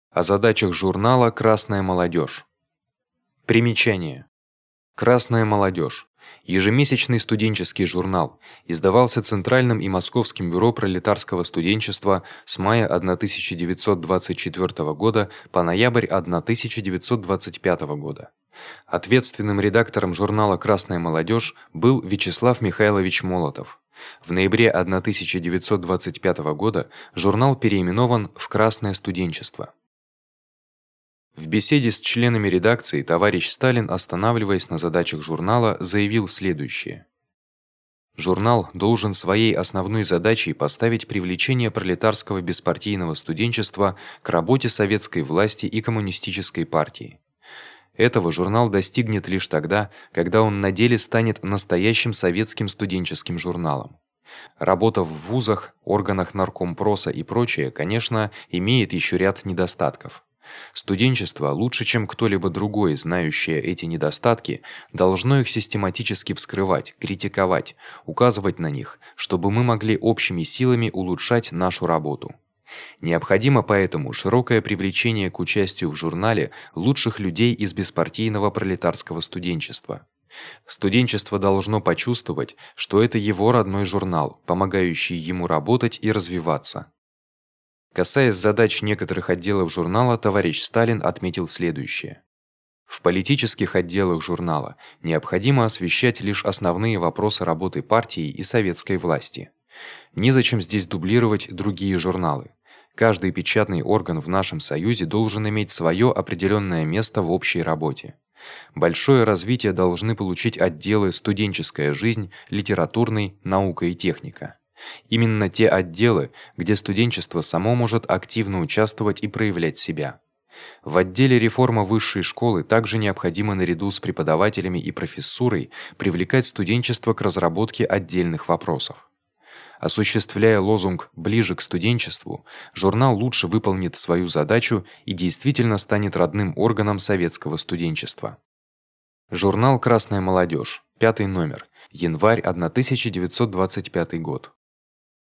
О задачах журнала Красная молодежь. Примечание. Красная молодежь ежемесячный студенческий журнал, издавался Центральным и Московским бюро пролетарского студенчества с мая 1924 года по ноябрь 1925 года. Ответственным редактором журнала Красная молодежь был Вячеслав Михайлович Молотов. В ноябре 1925 года журнал переименован в Красное студенчество. В беседе с членами редакции товарищ Сталин, останавливаясь на задачах журнала, заявил следующее: журнал должен своей основной задачей поставить привлечение пролетарского беспартийного студенчества к работе советской власти и коммунистической партии. Этого журнал достигнет лишь тогда, когда он на деле станет настоящим советским студенческим журналом. Работа в вузах, органах наркомпроса и прочее, конечно, имеет ещё ряд недостатков. Студенчество, лучше чем кто-либо другой, знающее эти недостатки, должно их систематически вскрывать, критиковать, указывать на них, чтобы мы могли общими силами улучшать нашу работу. Необходимо поэтому широкое привлечение к участию в журнале лучших людей из беспартийного пролетарского студенчества. Студенчество должно почувствовать, что это его родной журнал, помогающий ему работать и развиваться. Касаясь задач некоторых отделов журнала, товарищ Сталин отметил следующее: в политических отделах журнала необходимо освещать лишь основные вопросы работы партии и советской власти. Незачем здесь дублировать другие журналы. Каждый печатный орган в нашем союзе должен иметь своё определённое место в общей работе. Большое развитие должны получить отделы студенческая жизнь, литературный, наука и техника. Именно те отделы, где студенчество само может активно участвовать и проявлять себя. В отделе реформа высшей школы также необходимо наряду с преподавателями и профессурой привлекать студенчество к разработке отдельных вопросов. Осуществляя лозунг ближе к студенчеству, журнал лучше выполнит свою задачу и действительно станет родным органом советского студенчества. Журнал Красная молодежь, 5 номер, январь 1925 год.